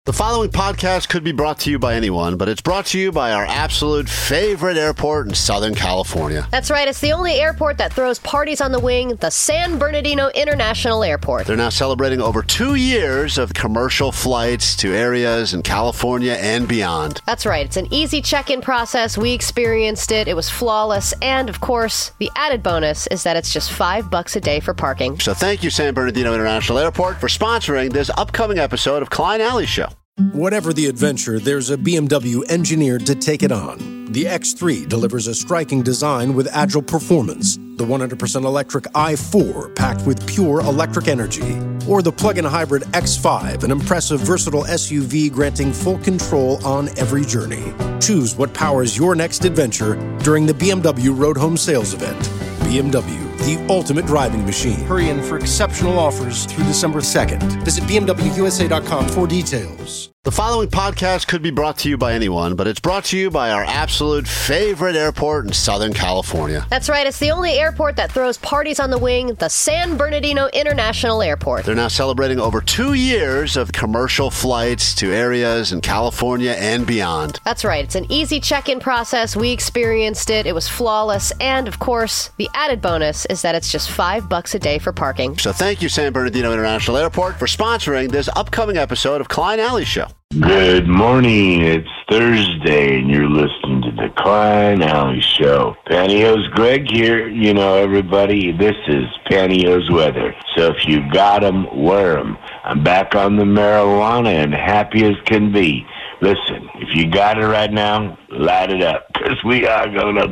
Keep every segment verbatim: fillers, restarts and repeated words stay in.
The following podcast could be brought to you by anyone, but it's brought to you by our absolute favorite airport in Southern California. That's right. It's the only airport that throws parties on the wing, the San Bernardino International Airport. They're now celebrating over two years of commercial flights to areas in California and beyond. That's right. It's an easy check-in process. We experienced it. It was flawless. And, of course, the added bonus is that it's just five bucks a day for parking. So thank you, San Bernardino International Airport, for sponsoring this upcoming episode of Klein Alley Show. Whatever the adventure, there's a B M W engineered to take it on. The X three delivers a striking design with agile performance. The one hundred percent electric i four, packed with pure electric energy. Or the plug-in hybrid X five, an impressive, versatile S U V granting full control on every journey. Choose what powers your next adventure during the B M W Road Home Sales Event. B M W, the ultimate driving machine. Hurry in for exceptional offers through December second. Visit B M W U S A dot com for details. The following podcast could be brought to you by anyone, but it's brought to you by our absolute favorite airport in Southern California. That's right. It's the only airport that throws parties on the wing, the San Bernardino International Airport. They're now celebrating over two years of commercial flights to areas in California and beyond. That's right. It's an easy check-in process. We experienced it. It was flawless. And, of course, the added bonus is that it's just five bucks a day for parking. So thank you, San Bernardino International Airport, for sponsoring this upcoming episode of Klein Alley Show. Good morning. It's Thursday, and you're listening to the Klein Alley Show. Pantyhose Greg here. You know, everybody, this is pantyhose weather. So if you got 'em, wear 'em. I'm back on the marijuana and happy as can be. Listen, if you got it right now, light it up, because we are going to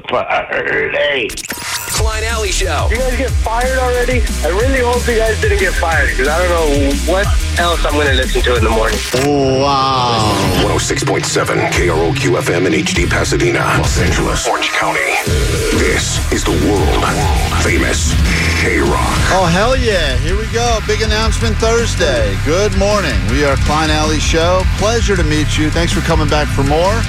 party. Klein Alley Show. You guys get fired already? I really hope you guys didn't get fired, because I don't know what else I'm going to listen to in the morning. Oh, wow. one oh six point seven K R O Q F M in H D Pasadena, Los Angeles, Orange County. This is the world-famous K-Rock. Oh, hell yeah. Here we go. Big announcement Thursday. Good morning. We are Klein Alley Show. Pleasure to meet you. Thanks for coming back for more.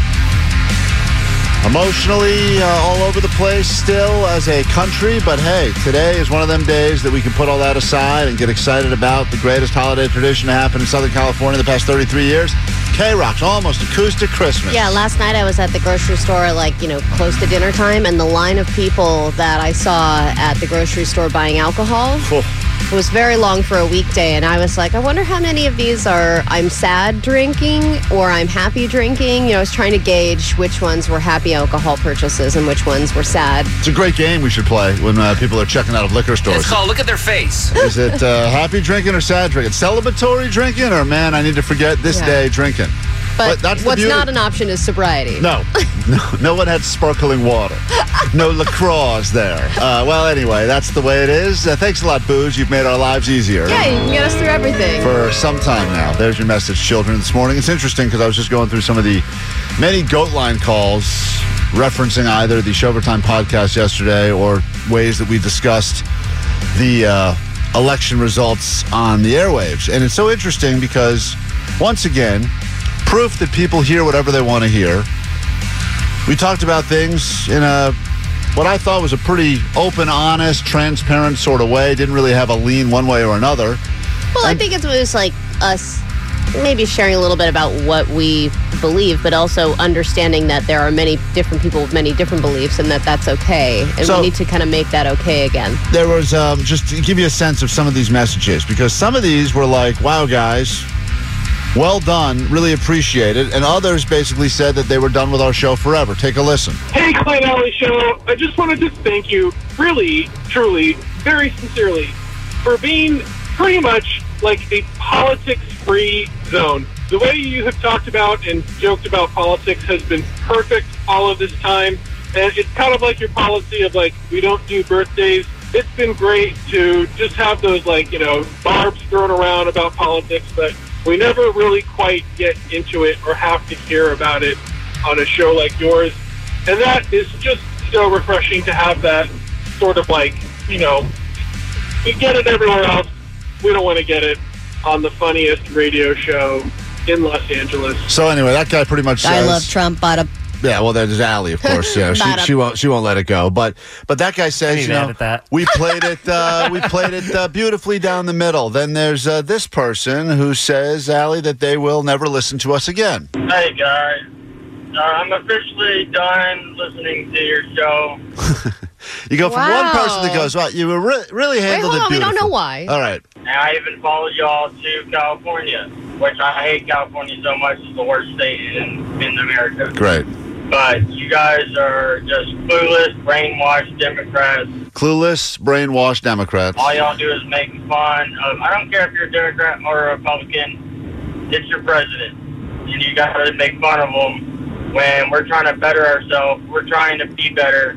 Emotionally uh, all over the place still as a country, but hey, today is one of them days that we can put all that aside and get excited about the greatest holiday tradition to happen in Southern California the past thirty-three years. K-Rock's almost acoustic Christmas. Yeah, last night I was at the grocery store, like, you know, close to dinner time, and the line of people that I saw at the grocery store buying alcohol It was very long for a weekday, and I was like, I wonder how many of these are I'm sad drinking or I'm happy drinking. You know, I was trying to gauge which ones were happy alcohol purchases and which ones were sad. It's a great game we should play when uh, people are checking out of liquor stores. It's called Look at Their Face. Is it uh, happy drinking or sad drinking? Celebratory drinking or, man, I need to forget this Yeah. day drinking? But, But that's the what's beauty. not an option is sobriety. No, no, no one had sparkling water. No LaCroix there. Uh, well, anyway, that's the way it is. Uh, thanks a lot, Booze. You've made our lives easier. Yeah, you can get us through everything. For some time now. There's your message, children, this morning. It's interesting because I was just going through some of the many Goat Line calls referencing either the Showtime podcast yesterday or ways that we discussed the uh, election results on the airwaves. And it's so interesting because, once again, proof that people hear whatever they want to hear. We talked about things in a what I thought was a pretty open, honest, transparent sort of way. Didn't really have a lean one way or another. Well, I And- think it was like us maybe sharing a little bit about what we believe, but also understanding that there are many different people with many different beliefs and that that's okay. And So- we need to kind of make that okay again. There was, um, just to give you a sense of some of these messages, because some of these were like, wow, guys, well done, really appreciate it. And others basically said that they were done with our show forever. Take a listen. Hey, Klein Alley Show. I just wanted to thank you, really, truly, very sincerely, for being pretty much like a politics-free zone. The way you have talked about and joked about politics has been perfect all of this time. And it's kind of like your policy of, like, we don't do birthdays. It's been great to just have those, like, you know, barbs thrown around about politics, but we never really quite get into it or have to hear about it on a show like yours. And that is just so refreshing to have that sort of, like, you know, we get it everywhere else. We don't want to get it on the funniest radio show in Los Angeles. So anyway, that guy pretty much says... I love Trump, bada Yeah, well, there's Allie, of course. Yeah, she, she won't she won't let it go. But but that guy says, you know, that. we played it uh, we played it uh, beautifully down the middle. Then there's uh, this person who says, Allie, that they will never listen to us again. Hey guys, uh, I'm officially done listening to your show. You go from Wow. one person that goes, well, you re- really handled Wait, hold it on, we beautifully. don't know why. All right. And I even followed y'all to California, which I hate California so much. It's the worst state in, in America. Great. But you guys are just clueless, brainwashed Democrats. Clueless, brainwashed Democrats. All y'all do is make fun of, I don't care if you're a Democrat or a Republican, it's your president. And you got to make fun of him when we're trying to better ourselves. We're trying to be better.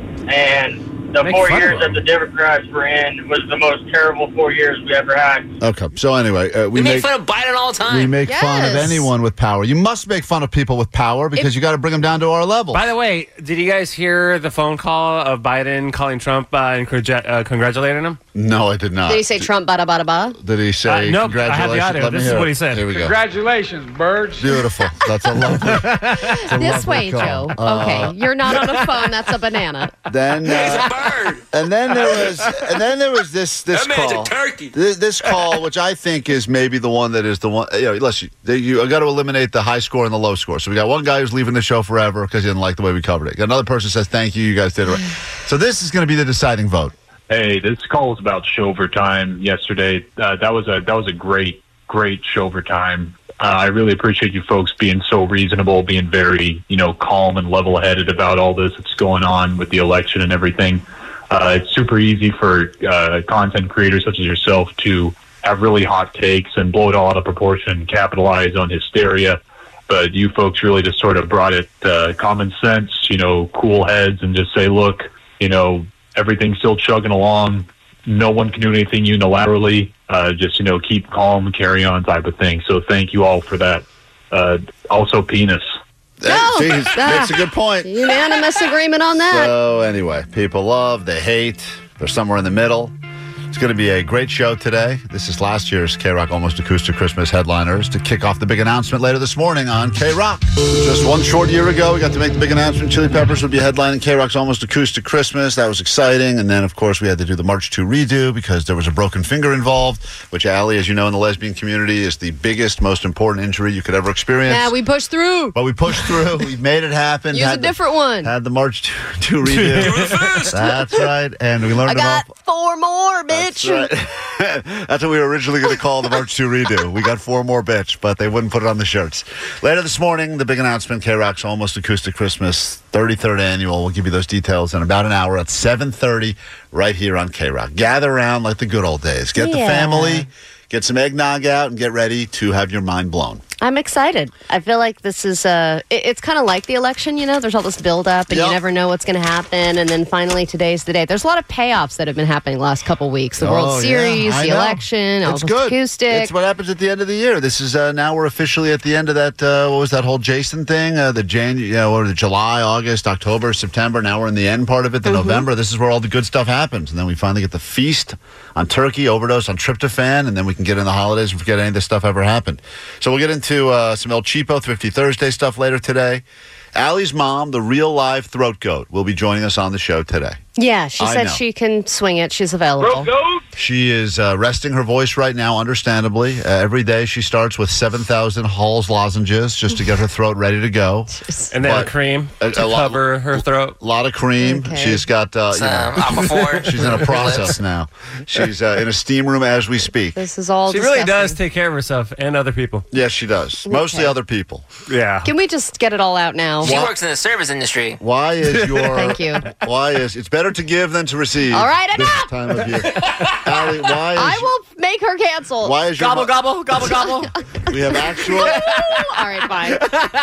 And the Make four fun of years them. that the Democrats were in was the most terrible four years we ever had. Okay, so anyway, uh, we, We make make fun of Biden all the time. we make fun of Yes. anyone with power. You must make fun of people with power because you got to bring them down to our level. By the way, did you guys hear the phone call of Biden calling Trump uh, and congra- uh, congratulating him? No, I did not. Did he say Trump bada bada ba? Did he say Uh, nope, I have the congratulations? audio. Let me This is hear what it. he said. Here we go. Congratulations, birds. Beautiful. That's a lovely. that's a This lovely way, call. Joe. Uh, Okay, you're not on a phone. That's a banana. Then, uh, Bird. and then there was, and then there was this this That man's call. a turkey. This, this call, which I think is maybe the one that is the one. You know, listen, you, you got to eliminate the high score and the low score. So we got one guy who's leaving the show forever because he didn't like the way we covered it. Got another person says, "Thank you, you guys did it right." So this is going to be the deciding vote. Hey, this call was about Showtime yesterday. Uh, that was a that was a great great Showtime. Uh, I really appreciate you folks being so reasonable, being very you know calm and level headed about all this that's going on with the election and everything. Uh, it's super easy for uh, content creators such as yourself to have really hot takes and blow it all out of proportion and capitalize on hysteria. But you folks really just sort of brought it uh, common sense, you know, cool heads, and just say, look, you know. Everything's still chugging along. No one can do anything unilaterally. Uh, just, you know, keep calm, carry on type of thing. So thank you all for that. Uh, also, penis. Hey, geez, that's a good point. Unanimous agreement on that. So anyway, people love, they hate, they're somewhere in the middle. It's going to be a great show today. This is last year's K-Rock Almost Acoustic Christmas headliners to kick off the big announcement later this morning on K-Rock. Just one short year ago, we got to make the big announcement. Chili Peppers would be headlining K-Rock's Almost Acoustic Christmas. That was exciting. And then, of course, we had to do the March two redo because there was a broken finger involved, which, Allie, as you know, in the lesbian community is the biggest, most important injury you could ever experience. Yeah, we pushed through. But we pushed through. We made it happen. Use had a different the, one. Had the March two, two redo. That's right. And we learned I got them all. four more, bitch. That's right. That's what we were originally going to call the March two redo. We got four more bitch, but they wouldn't put it on the shirts. Later this morning, the big announcement, K-Rock's Almost Acoustic Christmas, thirty-third annual. We'll give you those details in about an hour at seven thirty right here on K-Rock. Gather around like the good old days. Get the Yeah. family, get some eggnog out, and get ready to have your mind blown. I'm excited. I feel like this is uh it, it's kind of like the election, you know. There's all this build up, and Yep. you never know what's going to happen. And then finally, today's the day. There's a lot of payoffs that have been happening the last couple weeks. The Oh, World yeah, Series, I the know. election, It's Almost good. Acoustic. It's what happens at the end of the year. This is uh, now we're officially at the end of that. Uh, what was that whole Jason thing? Uh, the Jan, you know, or the July, August, October, September. Now we're in the end part of it. The Mm-hmm. November. This is where all the good stuff happens, and then we finally get the feast on turkey, overdose on tryptophan, and then we can get in the holidays and forget any of this stuff ever happened. So we'll get into uh, some El Cheapo Thrifty Thursday stuff later today. Allie's mom, the real live throat goat, will be joining us on the show today. yeah, she I said know. she can swing it. She's available. She is uh, resting her voice right now, understandably. Uh, every day she starts with seven thousand Hall's lozenges just to get her throat ready to go. And then But a cream a- to a lot- cover her throat. A lot of cream. Okay. She's got, uh, you know, Um, Aquaphor. she's in a process now. She's uh, in a steam room as we speak. This is all She really disgusting. does take care of herself and other people. Yes, she does. Mostly Okay. other people. Yeah. Can we just get it all out now? She What? works in the service industry. Why is your... Thank you. Why is... It's better to give than to receive. All right, this enough! time of year. Allie, why is... I will make her cancel. Why is your... Gobble, mo- gobble, gobble, gobble. We have actual... All right, fine.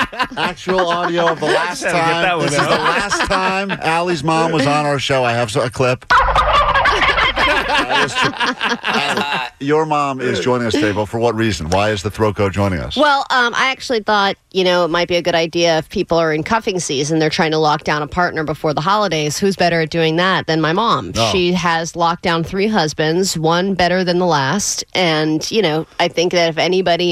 Actual audio of the last Gotta get that time. one This is out. the last time Allie's mom was on our show. I have so- a clip. That is true. Allie, your mom is joining us today, but for what reason? Why is the throat goat joining us? Well, um, I actually thought, you know, it might be a good idea if people are in cuffing season, they're trying to lock down a partner before the holidays. Who's better at doing that than my mom? Oh. She has locked down three husbands, one better than the last. And, you know, I think that if anybody is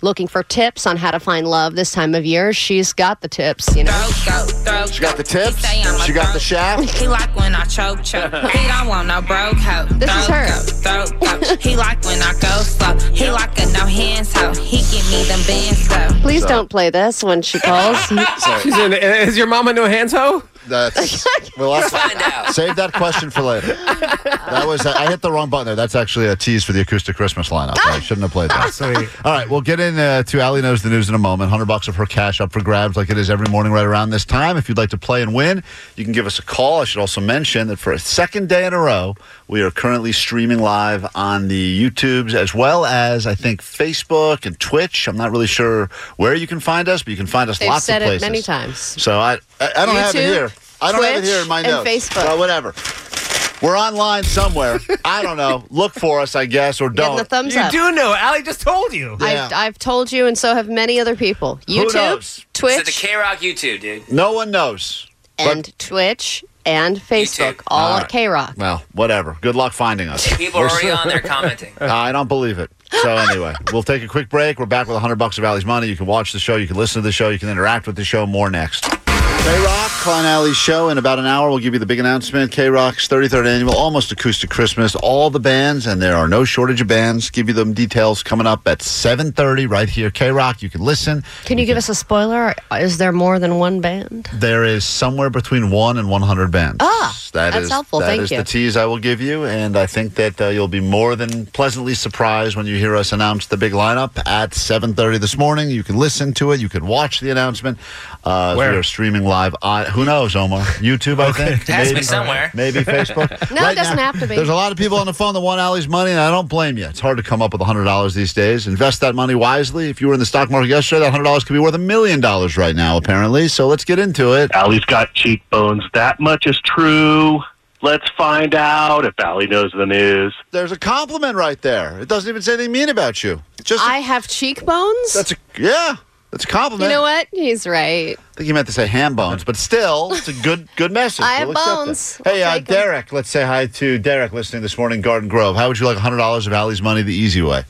looking for tips on how to find love this time of year, she's got the tips, you know. She got the tips. She got the shaft. He like when I choke, choke. He don't want no broke hoe. This is her. Throw, throw, throw. He like when I go slow. He like a no hands hoe. He give me them bands though. Please don't play this when she calls. She's in, is your mama no hands ho? That's well. Let's find out. Save that question for later. That was I hit the wrong button there. That's actually a tease for the acoustic Christmas lineup. I shouldn't have played that. Sweet. All right, we'll get in uh, to Allie Knows the News in a moment. Hundred bucks of her cash up for grabs, like it is every morning right around this time. If you'd like to play and win, you can give us a call. I should also mention that for a second day in a row, we are currently streaming live on the YouTubes as well as I think Facebook and Twitch. I'm not really sure where you can find us, but you can find us They've lots said of places. it many times. So I, I, I don't have it YouTube, here. I don't have it Twitch, here in my and notes. Facebook. Well, whatever. We're online somewhere. I don't know. Look for us, I guess, or Give don't. the thumbs You up. do know. Allie just told you. Yeah. I've, I've told you, and so have many other people. Who YouTube, knows? Twitch, So the K-Rock YouTube, dude. No one knows. and Twitch, and Facebook, YouTube. all All at right. K-Rock. Well, whatever. Good luck finding us. People are already on there commenting. I don't believe it. So anyway, we'll take a quick break. We're back with one hundred bucks of Allie's money. You can watch the show. You can listen to the show. You can interact with the show. More next. K-Rock, Klein Alley's show. In about an hour, we'll give you the big announcement. K-Rock's thirty-third annual Almost Acoustic Christmas. All the bands, and there are no shortage of bands. Give you them details coming up at seven thirty right here. K-Rock, you can listen. Can you give us a spoiler? Is there more than one band? There is somewhere between one and one hundred bands. Ah, That that's is- helpful. That Thank is you. the tease I will give you, and I think that uh, you'll be more than pleasantly surprised when you hear us announce the big lineup at seven thirty this morning. You can listen to it. You can watch the announcement. Uh, Where? We are streaming live on, who knows, Omar? YouTube, I think. It has to be somewhere. Maybe Facebook. No, it doesn't have to be. There's a lot of people on the phone that want Allie's money, and I don't blame you. It's hard to come up with one hundred dollars these days. Invest that money wisely. If you were in the stock market yesterday, that one hundred dollars could be worth a million dollars right now, apparently. So let's get into it. Allie's got cheekbones. That much is true. Let's find out if Allie knows the news. There's a compliment right there. It doesn't even say anything mean about you. Just I have cheekbones? that's a yeah. That's a compliment. You know what? He's right. I think you meant to say ham bones, but still, it's a good good message. I have We'll accept bones. that. Hey, I'll uh, take 'em. Derek, let's say hi to Derek listening this morning, Garden Grove. How would you like one hundred dollars of Allie's money the easy way?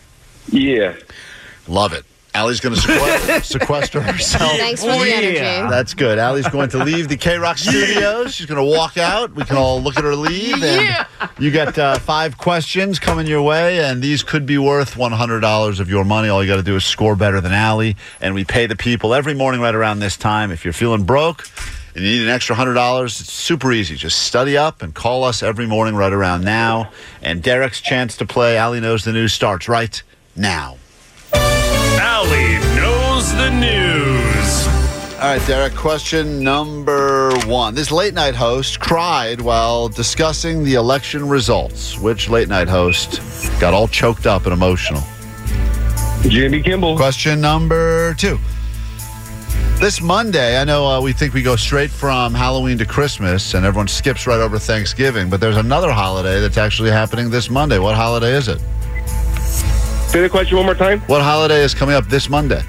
Yeah. Love it. Allie's going to sequester, sequester herself. Thanks for the energy. That's good. Allie's going to leave the K-Rock studios. She's going to walk out. We can all look at her leave. And Yeah. you got uh, five questions coming your way, and these could be worth one hundred dollars of your money. All you got to do is score better than Allie, and we pay the people every morning right around this time. If you're feeling broke and you need an extra one hundred dollars, it's super easy. Just study up and call us every morning right around now. And Derek's chance to play Allie Knows the News starts right now. Allie knows the news. All right, Derek, question number one. This late night host cried while discussing the election results. Which late night host got all choked up and emotional? Jimmy Kimmel. Question number two. This Monday, I know uh, we think we go straight from Halloween to Christmas and everyone skips right over Thanksgiving, but there's another holiday that's actually happening this Monday. What holiday is it? Say the question one more time. What holiday is coming up this Monday?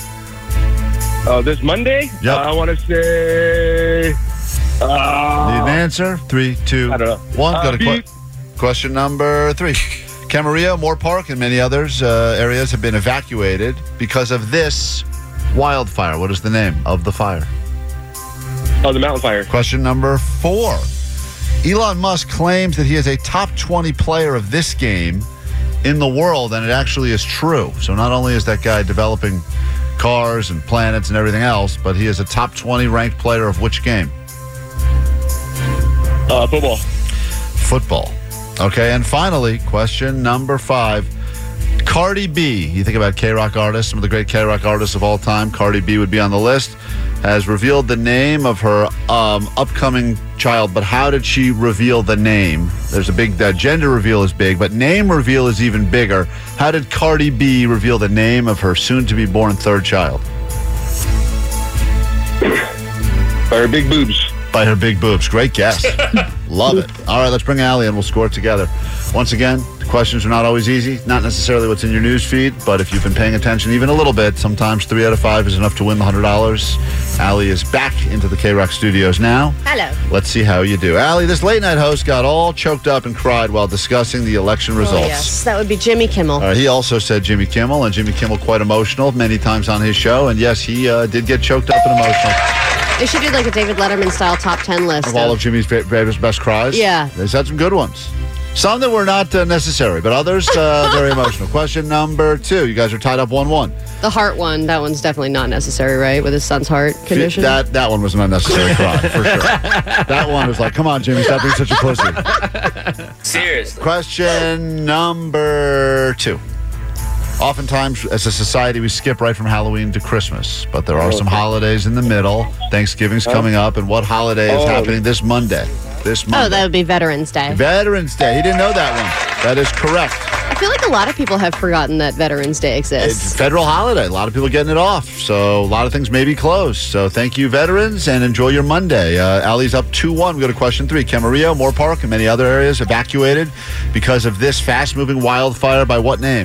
Uh, this Monday? Yep. Uh, I want to say. Uh, Need an answer? Three, two, I don't know. one. Uh, Go to que- beep. question number three. Camarillo, Moore Park, and many others uh, areas have been evacuated because of this wildfire. What is the name of the fire? Oh, the mountain fire. Question number four. Elon Musk claims that he is a top twenty player of this game in the world, and it actually is true. So not only is that guy developing cars and planets and everything else, but he is a top twenty ranked player of which game? Uh, football. Football. Okay, and finally, question number five. Cardi B, you think about K-Rock artists, some of the great K-Rock artists of all time, Cardi B would be on the list, has revealed the name of her um, upcoming child, but how did she reveal the name? There's a big, uh, gender reveal is big, but name reveal is even bigger. How did Cardi B reveal the name of her soon-to-be-born third child? By her big boobs. By her big boobs. Great guess. Love it. All right, let's bring Allie and we'll score it together. Once again, the Questions are not always easy, not necessarily what's in your news feed, but if you've been paying attention even a little bit, sometimes three out of five is enough to win the one hundred dollars. Allie is back into the K-Rock studios now. Hello. Let's see how you do. Allie, this late-night host got all choked up and cried while discussing the election results. Oh, yes, that would be Jimmy Kimmel. Uh, he also said Jimmy Kimmel, and Jimmy Kimmel quite emotional many times on his show, and yes, he uh, did get choked up and emotional. They should do like a David Letterman-style top ten list. Of all of Jimmy's fa- best, best cries? Yeah. He's had some good ones. Some that were not uh, necessary, but others uh, very emotional. Question number two. You guys are tied up one one. The heart one, that one's definitely not necessary, right? With his son's heart condition? That that one was an unnecessary cry, for sure. That one was like, come on, Jimmy, stop being such a pussy. Seriously. Question number two. Oftentimes, as a society, we skip right from Halloween to Christmas, but there are some holidays in the middle. Thanksgiving's coming up, and what holiday is Oh. happening this Monday? This Monday. Oh, that would be Veterans Day. Veterans Day. He didn't know that one. That is correct. I feel like a lot of people have forgotten that Veterans Day exists. It's a federal holiday. A lot of people getting it off. So a lot of things may be closed. So thank you, veterans, and enjoy your Monday. Uh, Allie's up two one. We go to question three. Camarillo, Moore Park, and many other areas evacuated because of this fast-moving wildfire by what name?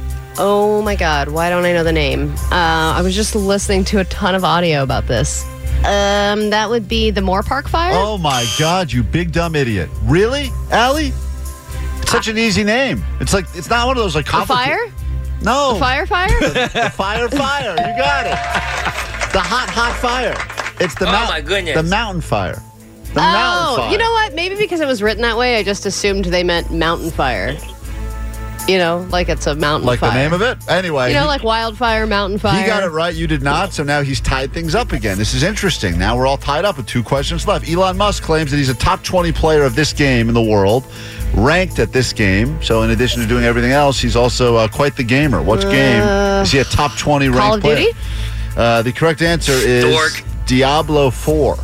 Oh my God, why don't I know the name? Uh, I was just listening to a ton of audio about this. Um, that would be the Moore Park fire? Oh my God, you big dumb idiot. Really, Allie? It's such an easy name. It's like, it's not one of those like The complicated. fire? No. The fire fire? The fire fire. You got it. The hot, hot fire. It's the Oh, mount- my goodness. The mountain fire. The oh, mountain fire. you know what? Maybe because it was written that way, I just assumed they meant mountain fire. You know, like it's a mountain Like fire. the name of it? Anyway. You know, he- like wildfire, mountain fire. He got it right. You did not. So now he's tied things up again. This is interesting. Now we're all tied up with two questions left. Elon Musk claims that he's a top twenty player of this game in the world, ranked at this game. So in addition to doing everything else, he's also uh, quite the gamer. Which Uh, game is he a top twenty ranked Call of player? Duty? Uh, the correct answer is Dork. Diablo four.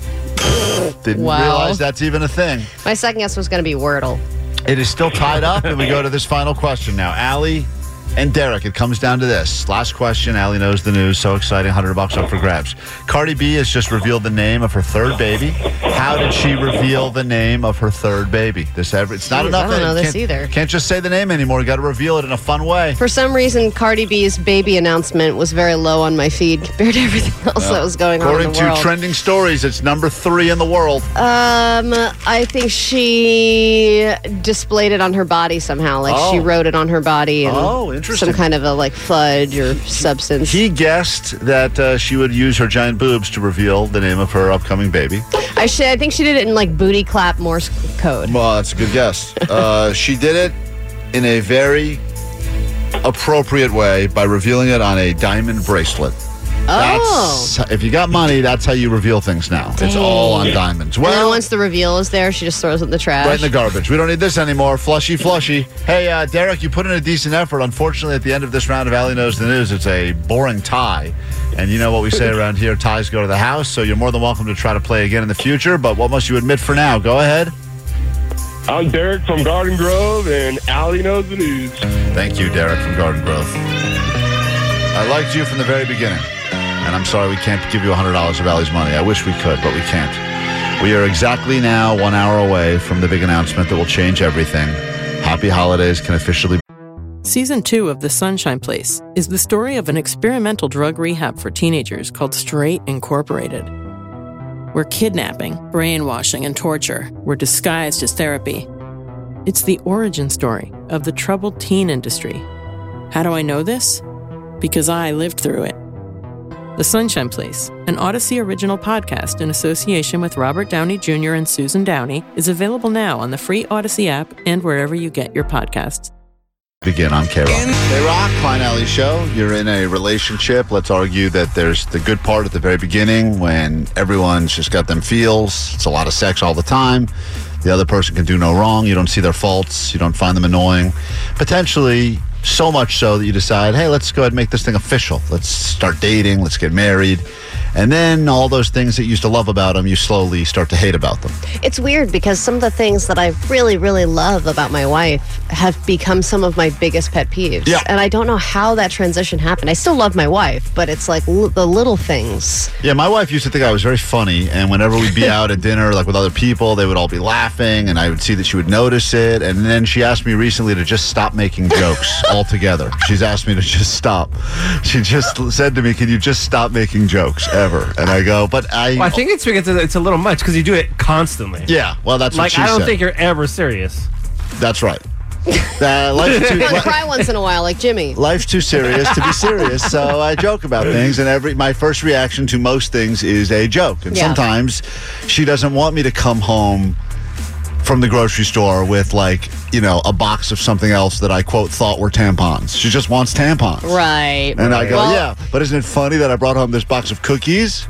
Didn't Wow. realize that's even a thing. My second guess was going to be Wordle. It is still tied up, and we go to this final question now. Allie and Derek, it comes down to this. Last question. Allie knows the news. So exciting. one hundred bucks up for grabs. Cardi B has just revealed the name of her third baby. How did she reveal the name of her third baby? This ever, It's not Jeez, enough. I don't know this can't, either. Can't just say the name anymore. You got to reveal it in a fun way. For some reason, Cardi B's baby announcement was very low on my feed compared to everything else that was going on According in the to world. trending stories, it's number three in the world. Um, I think she displayed it on her body somehow. Like she Oh. wrote it on her body. And Oh, interesting. Some kind of a like fudge or substance. He guessed that uh, she would use her giant boobs to reveal the name of her upcoming baby. I should. I think she did it in like booty clap Morse code. Well, that's a good guess. Uh, she did it in a very appropriate way by revealing it on a diamond bracelet. Oh. That's, if you got money, that's how you reveal things now. It's all on diamonds. And then Well, once the reveal is there, she just throws it in the trash. right in the garbage. We don't need this anymore. Flushy, flushy. Hey, uh, Derek, you put in a decent effort. Unfortunately, at the end of this round of Allie Knows the News, it's a boring tie. And you know what we say around here, ties go to the house. So you're more than welcome to try to play again in the future. But what must you admit for now? Go ahead. I'm Derek from Garden Grove, and Allie Knows the News. Thank you, Derek from Garden Grove. I liked you from the very beginning. And I'm sorry we can't give you one hundred dollars of Allie's money. I wish we could, but we can't. We are exactly now one hour away from the big announcement that will change everything. Happy Holidays can officially... Season two of The Sunshine Place is the story of an experimental drug rehab for teenagers called Straight Incorporated, where kidnapping, brainwashing, and torture were disguised as therapy. It's the origin story of the troubled teen industry. How do I know this? Because I lived through it. The Sunshine Place, an Odyssey original podcast in association with Robert Downey Junior and Susan Downey, is available now on the free Odyssey app and wherever you get your podcasts. Begin on K-Rock. K-Rock, Klein Alley Show. You're in a relationship. Let's argue that there's the good part at the very beginning when everyone's just got them feels. It's a lot of sex all the time. The other person can do no wrong. You don't see their faults. You don't find them annoying. Potentially, So much so that you decide, hey, let's go ahead and make this thing official. Let's start dating. Let's get married. And then all those things that you used to love about them, you slowly start to hate about them. It's weird because some of the things that I really, really love about my wife have become some of my biggest pet peeves. Yeah. And I don't know how that transition happened. I still love my wife, but it's like l- the little things. Yeah, my wife used to think I was very funny, and whenever we'd be out at dinner, like with other people, they would all be laughing, and I would see that she would notice it. And then she asked me recently to just stop making jokes altogether. She's asked me to just stop. She just said to me, "Can you just stop making jokes ever?" And I go, "But I." Well, I think it's because it's a little much because you do it constantly. Yeah, well, that's what like she I don't said. think you're ever serious. That's right. Uh, life's too, I cry once in a while, like Jimmy. Life's too serious to be serious, so I joke about things, and every my first reaction to most things is a joke. And Yeah. sometimes she doesn't want me to come home from the grocery store with, like, you know, a box of something else that I, quote, thought were tampons. She just wants tampons. Right. And I go, Well, yeah, but isn't it funny that I brought home this box of cookies?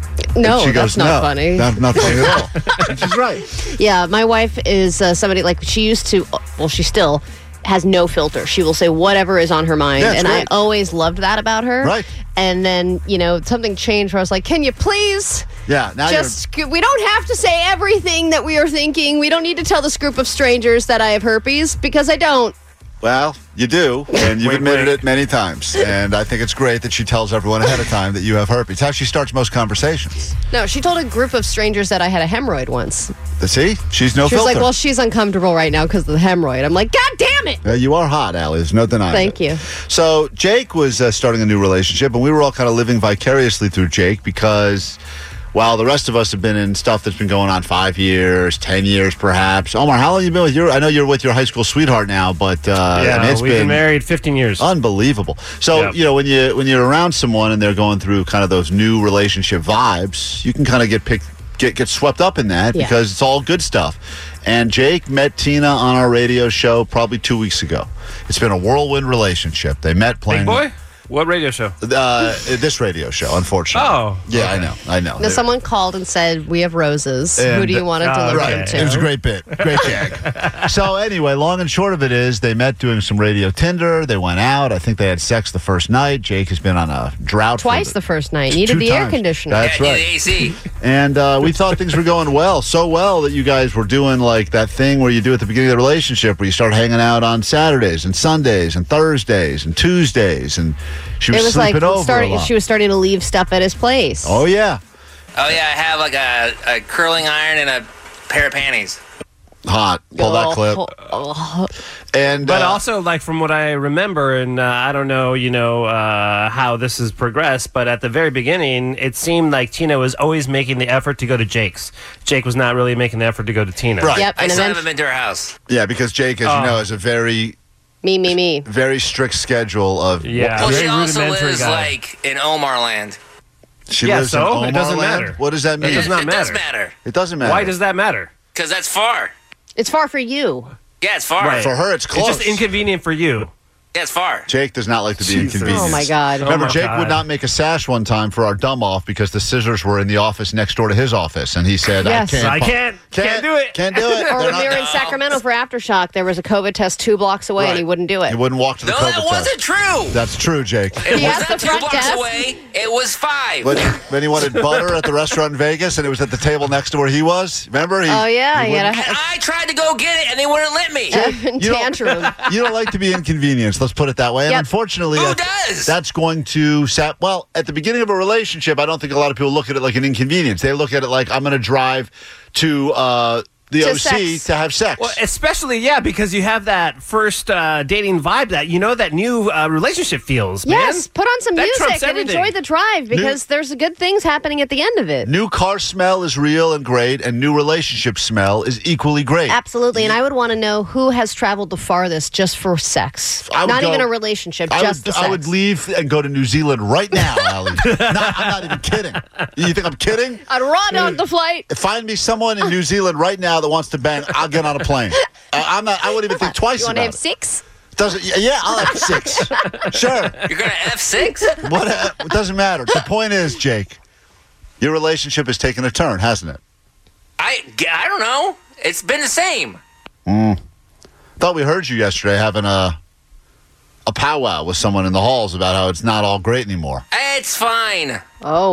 No, And she that's goes, not no, funny. That's not funny at all. And she's right. Yeah, my wife is uh, somebody like she used to, well, she still has no filter. She will say whatever is on her mind. Yeah, it's and great. I always loved that about her. Right. And then, you know, something changed where I was like, can you please Yeah, now just, we don't have to say everything that we are thinking. We don't need to tell this group of strangers that I have herpes because I don't. you're... Well, you do, and you've Wink, admitted wink. it many times. And I think it's great that she tells everyone ahead of time that you have herpes. How she starts most conversations. No, she told a group of strangers that I had a hemorrhoid once. See? She's no she was filter. like, well, she's uncomfortable right now because of the hemorrhoid. I'm like, God damn it. Uh, you are hot, Allie. There's no denying Thank it. you. So Jake was uh, starting a new relationship, and we were all kind of living vicariously through Jake because, while the rest of us have been in stuff that's been going on five years, ten years perhaps. Omar, how long have you been with your... I know you're with your high school sweetheart now, but uh, yeah, I mean, it's we've been, been married fifteen years. Unbelievable. So, Yep. you know, when, you, when you're around someone and they're going through kind of those new relationship vibes, you can kind of get picked... Get, get swept up in that Yeah. because it's all good stuff. And Jake met Tina on our radio show probably two weeks ago. It's been a whirlwind relationship. They met playing... Big boy? What radio show? Uh, this radio show, unfortunately. Oh, yeah, okay. I know, I know. Now, someone called and said, we have roses. Who And- do you want to Oh, deliver Right, them it to? was a great bit, great jag. So anyway, long and short of it is, they met doing some radio Tinder. They went out. I think they had sex the first night. Jake has been on a drought. for Twice the first night. Needed Two the air times. conditioner. That's Yeah, right. the A C. And uh, we thought things were going well, so well that you guys were doing like that thing where you do at the beginning of the relationship, where you start hanging out on Saturdays and Sundays and Thursdays and Tuesdays, and she was, It was sleeping like over a starting. lot. She was starting to leave stuff at his place. Oh yeah, Oh yeah, I have like a, a curling iron and a pair of panties. hot. Pull that clip. Oh. And But uh, also, like from what I remember, and uh, I don't know, you know, uh, how this has progressed, but at the very beginning, it seemed like Tina was always making the effort to go to Jake's. Jake was not really making the effort to go to Tina. Right. Yep. I And still then haven't been to her house. yeah, because Jake, as Oh. you know, is a very me, me, me. very strict schedule of Yeah. Well, very she also rudimentary lives guy. like in Omar land. She Yeah, lives so? in It Omar doesn't land? matter. What does that mean? It does not it does matter. matter. It doesn't matter. Why does that matter? Because that's far. It's far for you. Yeah, it's far. Right. For her, it's close. It's just inconvenient for you. Yeah, it's far. Jake does not like to be inconvenienced. Oh, my God. Remember, Oh, my Jake God. would not make a sash one time for our dumb off because the scissors were in the office next door to his office, and he said, Yes. "I can't, I can't, can't do it. can't do it." Or They're when we not- were in Sacramento for Aftershock, there was a COVID test two blocks away, and Right. he wouldn't do it. He wouldn't walk to the No, COVID that test. wasn't true. That's true, Jake. It He was asked not the two front blocks desk. away. It was five. But when he wanted butter at the restaurant in Vegas, and it was at the table next to where he was, remember? He, Oh, yeah, he he had wouldn't- And I tried to go get it, and they wouldn't let me. And You don't- tantrum. You don't like to be inconvenienced. Let's put it that way. And Yep. unfortunately, Who that- does? that's going to sap. Well, at the beginning of a relationship, I don't think a lot of people look at it like an inconvenience. They look at it like I'm going to drive to uh, the To O C sex. to have sex. Well, especially, yeah, because you have that first uh, dating vibe that, you know, that new uh, relationship feels, man. Yes, put on some That trumps music and everything. enjoy the drive because there's good things happening at the end of it. New car smell is real and great, and new relationship smell is equally great. Absolutely, and I would want to know who has traveled the farthest just for sex. I would Not go- even a relationship, I just would, the sex. I would leave and go to New Zealand right now, Allie. not, I'm not even kidding. You think I'm kidding? I'd run on the flight. Find me someone in New Zealand right now that wants to bang. I'll get on a plane. Uh, I'm not. I wouldn't even think twice You want to about have it. six? Doesn't? Yeah, I'll have six. Sure. You're gonna F six? What? Uh, it doesn't matter. The point is, Jake, your relationship has taken a turn, hasn't it? I I don't know. It's been the same. Mm. Thought we heard you yesterday having a a powwow with someone in the halls about how it's not all great anymore. It's fine. Oh,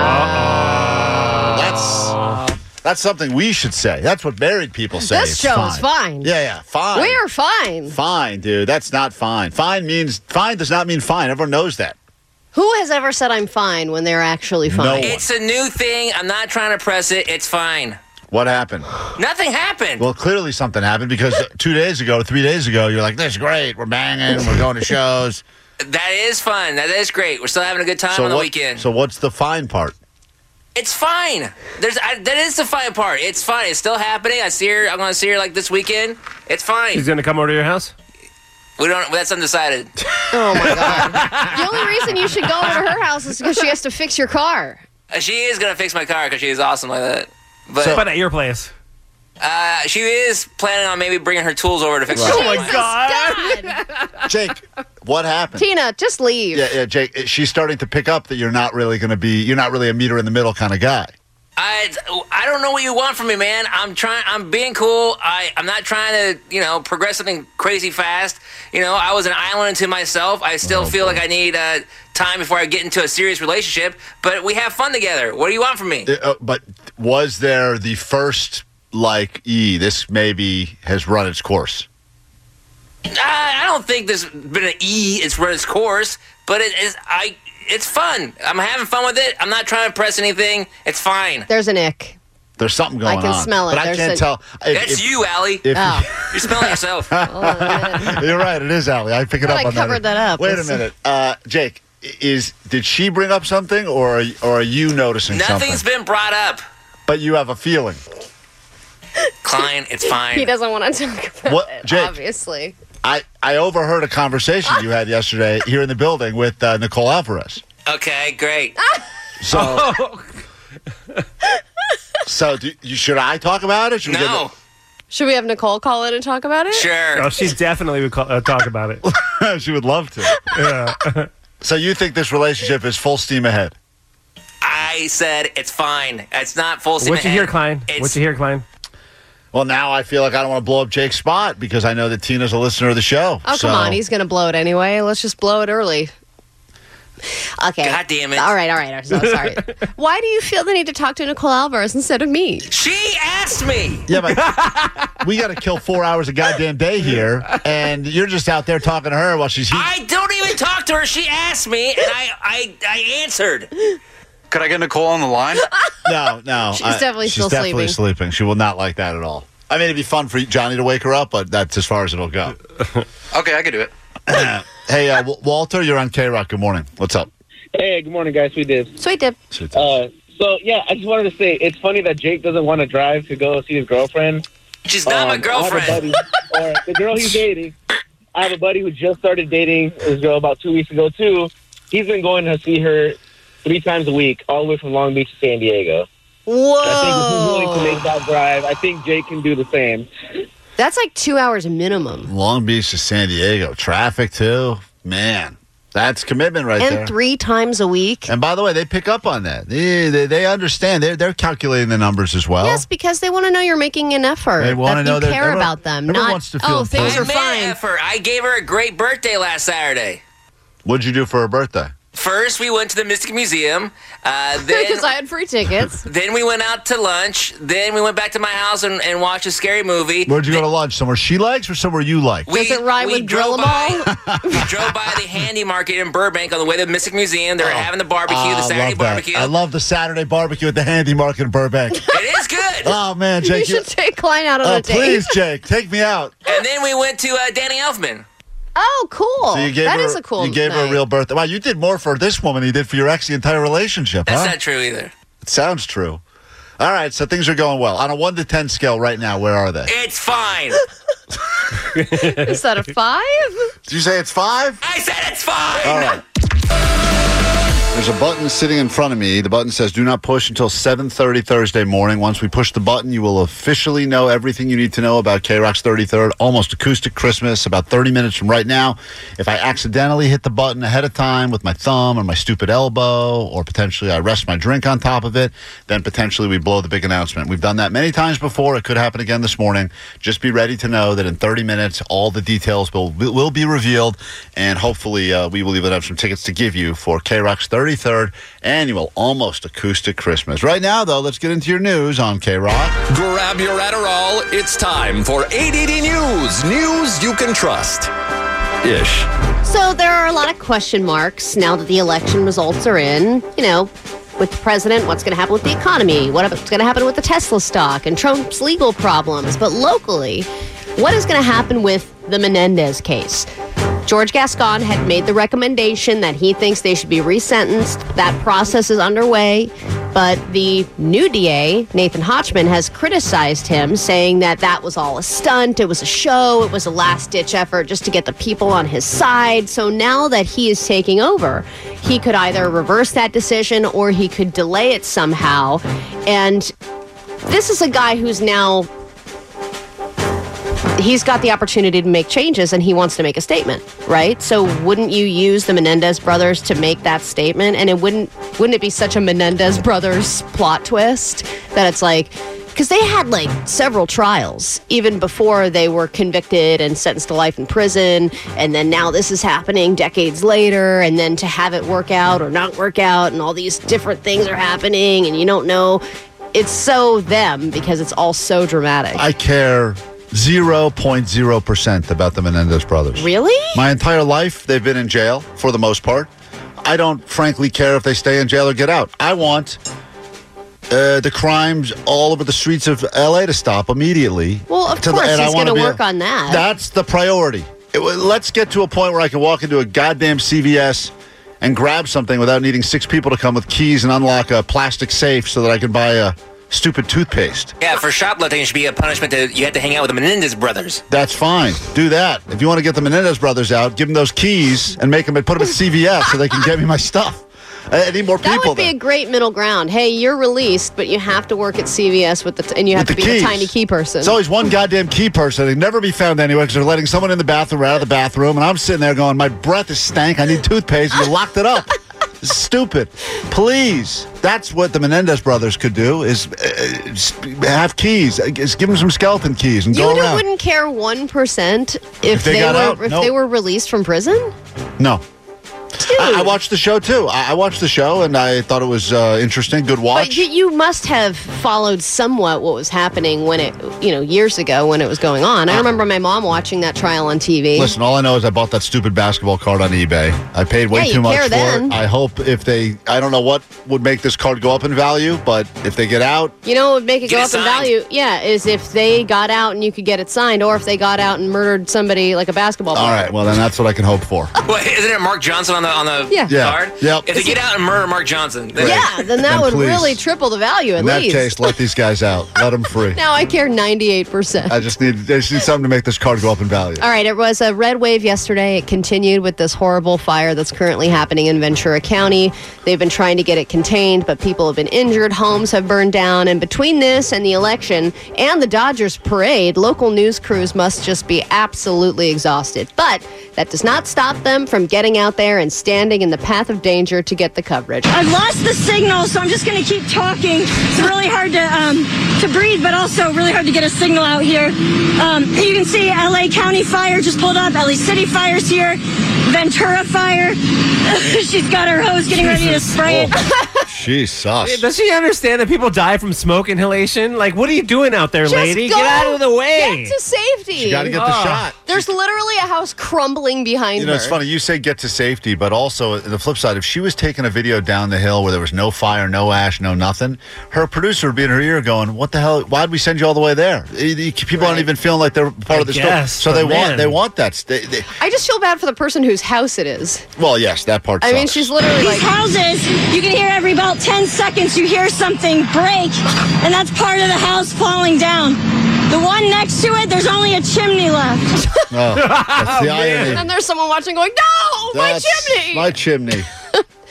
wow. That's that's something we should say. That's what married people say. This It's show fine. is fine. Yeah, yeah, fine. We're fine. Fine, dude. That's not fine. Fine means fine does not mean fine. Everyone knows that. Who has ever said I'm fine when they're actually fine? No one. It's a new thing. I'm not trying to press it. It's fine. What happened? Nothing happened. Well, clearly something happened because two days ago, three days ago, you're like, "This is great. We're banging. We're going to shows." That is fun. That is great. We're still having a good time So on the what- weekend. So what's the fine part? It's fine. There's I, that is the fine part. It's fine. It's still happening. I see her. I'm going to see her like this weekend. It's fine. He's going to come over to your house? We don't. That's undecided. Oh, my God. The only reason you should go over to her house is because she has to fix your car. Uh, She is going to fix my car because she is awesome like that. But But at your place. uh, she is planning on maybe bringing her tools over to fix. Right. her Oh, my car. God. Jake, what happened? Tina, just leave. Yeah, yeah, Jake. She's starting to pick up that you're not really going to be. You're not really a meter in the middle kind of guy. I, I don't know what you want from me, man. I'm trying. I'm being cool. I, I'm not trying to, you know, progress something crazy fast. You know, I was an island unto myself. I still Oh, feel like I need uh, time before I get into a serious relationship. But we have fun together. What do you want from me? Uh, uh, but was there the first like E? This maybe has run its course. I, I don't think there's been an E. It's run its course, but it is. I. It's fun. I'm having fun with it. I'm not trying to press anything. It's fine. There's an ick. There's something going I on. can smell it. But There's I can't a- tell. If- That's if- you, Allie. if- Oh. You're smelling yourself. You're right. It is Allie. I pick it Thought up I on covered that up. Wait It's- a minute, uh, Jake. Is did she bring up something, or are, or are you noticing Nothing's something? been brought up. But you have a feeling. Klein, it's fine. He doesn't want to talk about What- it, Jake? obviously. I, I overheard a conversation you had yesterday here in the building with uh, Nicole Alvarez. Okay, great. So, so do, you, should I talk about it? Should we No. Should we have Nicole call in and talk about it? Sure. Oh, she definitely would call, uh, talk about it. Get, she would love to. Yeah. So you think this relationship is full steam ahead? I said it's fine. It's not full steam What you ahead. hear, Klein? It's, What you hear, Klein? Well, now I feel like I don't want to blow up Jake's spot because I know that Tina's a listener of the show. Oh, So- come on. He's going to blow it anyway. Let's just blow it early. Okay. God damn it. All right, all right. I'm so sorry. Why do you feel the need to talk to Nicole Alvarez instead of me? She asked me. Yeah, but we got to kill four hours a goddamn day here, and you're just out there talking to her while she's. He- I don't even talk to her. She asked me, and I, I, I answered. Could I get Nicole on the line? no, no. She's I- definitely she's still definitely sleeping. sleeping. She will not like that at all. I mean, it'd be fun for Johnny to wake her up, but that's as far as it'll go. Okay, I can do it. Hey, uh, W- Walter, you're on K-Rock. Good morning. What's up? Hey, good morning, guys. Sweet Dibs. Sweet Dib. Uh, so, yeah, I just wanted to say it's funny that Jake doesn't want to drive to go see his girlfriend. She's not my Um, girlfriend. I have a buddy, or the girl he's dating. I have a buddy who just started dating his girl about two weeks ago, too. He's been going to see her three times a week, all the way from Long Beach to San Diego. Whoa. And I think if he's willing to make that drive, I think Jake can do the same. That's like two hours minimum. Long Beach to San Diego. Traffic, too. Man, that's commitment right and there. three times a week. And by the way, they pick up on that. They, they, they understand. They're, they're calculating the numbers as well. Yes, because they want to know you're making an effort. They wanna that know you that care everyone- about them. everyone Not, wants to feel oh, things I are made fine. an effort. I gave her a great birthday last Saturday. What'd you do for her birthday? First, we went to the Mystic Museum. Uh, then, Because I had free tickets. then we went out to lunch. Then we went back to my house and, and watched a scary movie. Where'd you go to lunch? Somewhere she likes or somewhere you like? We, Does it rhyme we with drove Grill-a-Mall? by, we drove by the Handy Market in Burbank on the way to the Mystic Museum. They were having the barbecue, Oh, the I Saturday love that. barbecue. I love the Saturday barbecue at the Handy Market in Burbank. It is good. Oh, man, You Jake. should take Klein out on oh, a date. please, Jake, take me out. And then we went to uh, Danny Elfman. Oh, cool. So you gave That her, is a cool You gave her night. a real birthday. Wow, you did more for this woman than you did for your ex the entire relationship, That's huh? not true either. It sounds true. All right, so things are going well. On a one to ten scale right now, where are they? It's fine. Is that a five? Did you say it's five? I said it's fine. All right. There's a button sitting in front of me. The button says, do not push until seven thirty Thursday morning. Once we push the button, you will officially know everything you need to know about K-Rock's thirty-third Almost Acoustic Christmas, about thirty minutes from right now. If I accidentally hit the button ahead of time with my thumb or my stupid elbow, or potentially I rest my drink on top of it, then potentially we blow the big announcement. We've done that many times before. It could happen again this morning. Just be ready to know that in thirty minutes, all the details will, will be revealed, and hopefully uh, we will even have some tickets to give you for K-Rock's thirty-third annual Almost Acoustic Christmas. Right now, though, let's get into your news on K-Rock. Grab your Adderall. It's time for eight eighty News. News you can trust. Ish. So there are a lot of question marks now that the election results are in. You know, with the president, what's going to happen with the economy? What's going to happen with the Tesla stock and Trump's legal problems? But locally, what is going to happen with the Menendez case? George Gascon had made the recommendation that he thinks they should be resentenced. That process is underway. But the new D A, Nathan Hochman, has criticized him, saying that that was all a stunt, it was a show, it was a last-ditch effort just to get the people on his side. So now that he is taking over, he could either reverse that decision or he could delay it somehow. And this is a guy who's now... he's got the opportunity to make changes and he wants to make a statement, right? So wouldn't you use the Menendez brothers to make that statement? And it wouldn't wouldn't it be such a Menendez brothers plot twist that it's like, because they had like several trials even before they were convicted and sentenced to life in prison, and then now this is happening decades later, and then to have it work out or not work out and all these different things are happening and you don't know. It's so them because it's all so dramatic. I care zero point zero percent about the Menendez brothers. Really? My entire life, they've been in jail for the most part. I don't frankly care if they stay in jail or get out. I want uh, the crimes all over the streets of L A to stop immediately. Well, of to course, the, and he's I wanna going to be work a- on that. That's the priority. It, let's get to a point where I can walk into a goddamn C V S and grab something without needing six people to come with keys and unlock a plastic safe so that I can buy a stupid toothpaste. Yeah, for shoplifting, it should be a punishment that you have to hang out with the Menendez brothers. That's fine. Do that. If you want to get the Menendez brothers out, give them those keys and make them put them at C V S so they can get me my stuff. I need more people. That would be then. a great middle ground. Hey, you're released, but you have to work at C V S with the t- and you have With to the be keys. the tiny key person. It's always one goddamn key person. They never be found anywhere because they're letting someone in the bathroom or out of the bathroom, and I'm sitting there going, my breath is stank. I need toothpaste. And you locked it up. It's stupid. Please. That's what the Menendez brothers could do, is uh, have keys. Just give them some skeleton keys and you go wouldn't, around. wouldn't care one percent if, If they they, got were out? if No. they were released from prison. No. I, I watched the show, too. I, I watched the show, and I thought it was uh, interesting. Good watch. But you, you must have followed somewhat what was happening when it, you know, years ago when it was going on. I remember my mom watching that trial on T V. Listen, all I know is I bought that stupid basketball card on eBay. I paid way Yeah, you too much care for then. it. I hope if they, I don't know what would make this card go up in value, but if they get out, You know what would make it Get go it up in signed. value? Yeah, is if they got out and you could get it signed, or if they got out and murdered somebody like a basketball player. all right, well, then that's what I can hope for. Well, isn't it Mark Johnson on the on the Yeah. Yeah. card? Yep. If they get out and murder Mark Johnson, then Yeah, then that Then would please. really triple the value at In that least. case, let these guys out. Let them free. Now I care ninety-eight percent. I just need, I just need something to make this card go up in value. All right, it was a red wave yesterday. It continued with this horrible fire that's currently happening in Ventura County. They've been trying to get it contained, but people have been injured. Homes have burned down. And between this and the election and the Dodgers parade, local news crews must just be absolutely exhausted. But that does not stop them from getting out there and standing in the path of danger to get the coverage. I've lost the signal, so I'm just going to keep talking. It's really hard to um, to breathe, but also really hard to get a signal out here. Um, you can see L A County fire just pulled up. L A City fire's here. Ventura fire. She's got her hose getting ready to spray it. She sus. Does she understand that people die from smoke inhalation? Like, what are you doing out there, Just lady? go Get out of the way. Get to safety. You got to get the Oh. shot. There's literally a house crumbling behind You know, her. it's funny. You say get to safety, but also the flip side, if she was taking a video down the hill where there was no fire, no ash, no nothing, her producer would be in her ear going, what the hell? Why'd we send you all the way there? Eh, the- People aren't even feeling like they're part I of the guess, story. So but they want man. they want that. They, they, I just feel bad for the person whose house it is. well, yes, that part I mean, sucks. she's literally These like, houses, you can hear every about ten seconds you hear something break, and that's part of the house falling down. The one next to it, there's only a chimney left. Oh, that's the Oh, irony. and there's someone watching going, no, my That's chimney. My chimney.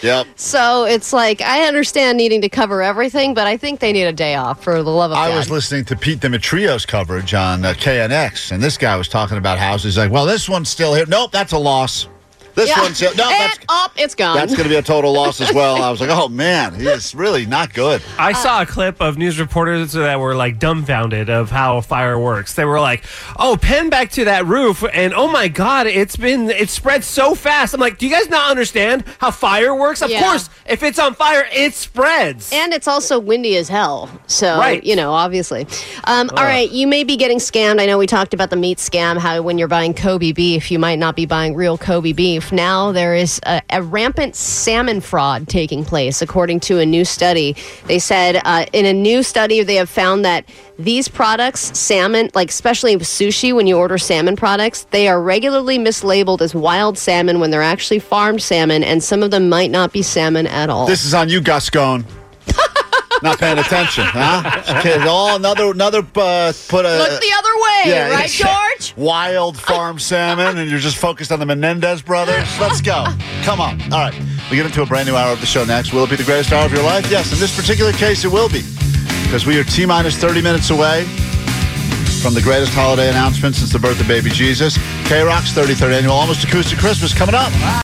Yep. So it's like, I understand needing to cover everything, but I think they need a day off for the love of I God. was listening to Pete Dimitrio's coverage on uh, K N X, and this guy was talking about houses. Like, well, this one's still here. Nope, that's a loss. This Yeah. one's still, no, and that's up, it's gone. that's going to be a total loss as well. I was like, oh man, he is really not good. I saw a clip of news reporters that were like dumbfounded of how fire works. They were like, "Oh, pen back to that roof, and oh my God, it's been it spread so fast." I'm like, "Do you guys not understand how fire works? Of Yeah. course, if it's on fire, it spreads." And it's also windy as hell. So, Right. you know, obviously. Um, all Ugh. right, you may be getting scammed. I know we talked about the meat scam, how when you're buying Kobe beef, you might not be buying real Kobe beef. Now there is a, a rampant salmon fraud taking place, according to a new study. They said uh, in a new study, they have found that these products, salmon, like especially sushi, when you order salmon products, they are regularly mislabeled as wild salmon when they're actually farmed salmon, and some of them might not be salmon at all. This is on you, Gascon. Not paying attention, huh? Okay, all another another uh, put a Look the other way, right, yeah. George? Wild farm salmon, and you're just focused on the Menendez brothers. Let's go. Come on. All right, we get into a brand new hour of the show next. Will it be the greatest hour of your life? Yes, in this particular case, it will be, because we are T minus thirty minutes away from the greatest holiday announcement since the birth of baby Jesus. K-Rock's thirty-third annual Almost Acoustic Christmas coming up.